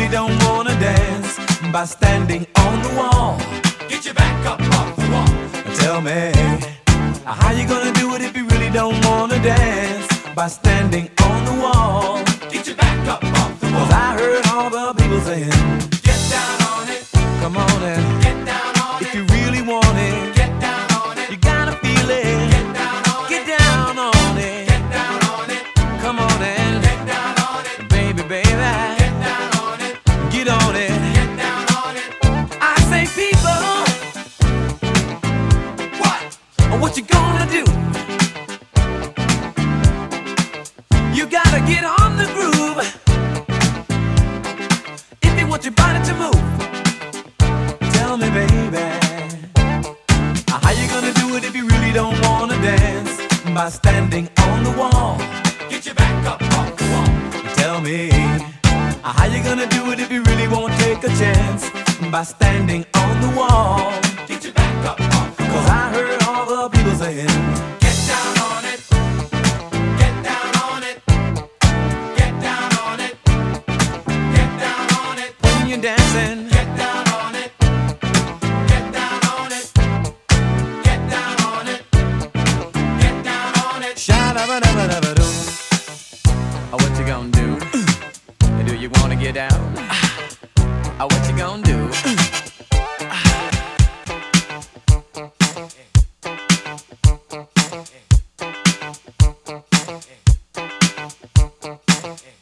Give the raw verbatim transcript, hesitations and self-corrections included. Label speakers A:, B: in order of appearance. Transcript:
A: really don't wanna dance by standing on the wall. Get your back up off the wall. Tell me, how you gonna do it if you really don't wanna dance by standing on the wall? Get your back up off the wall. 'Cause I heard all the people saying, get down on it. Come on and get down on it. If you really want it, get down on it. You gotta feel it. Get down on it. Get down on it. Get down on it. Come on and get down on it. Baby, baby, get down on it. Get on it. Get down on it. I say, people, what? What you gonna do? You gotta get on the groove if you want your body to move. Tell me, baby, how you gonna do it if you really don't wanna dance by standing on the wall? Get your back up off the wall. Tell me, how you gonna do it if you really won't take a chance by standing on the wall? Get your back up off the wall. 'Cause I heard all the people saying, get down on it. Get down on it. Get down on it. Get down on it. When you're dancing, get down on it. Get down on it. Get down on it. Get down on it. Sha-da-ba-da-ba-da-ba-doo. Oh, what you gonna do? Do you wanna get down? Oh, what you gonna do?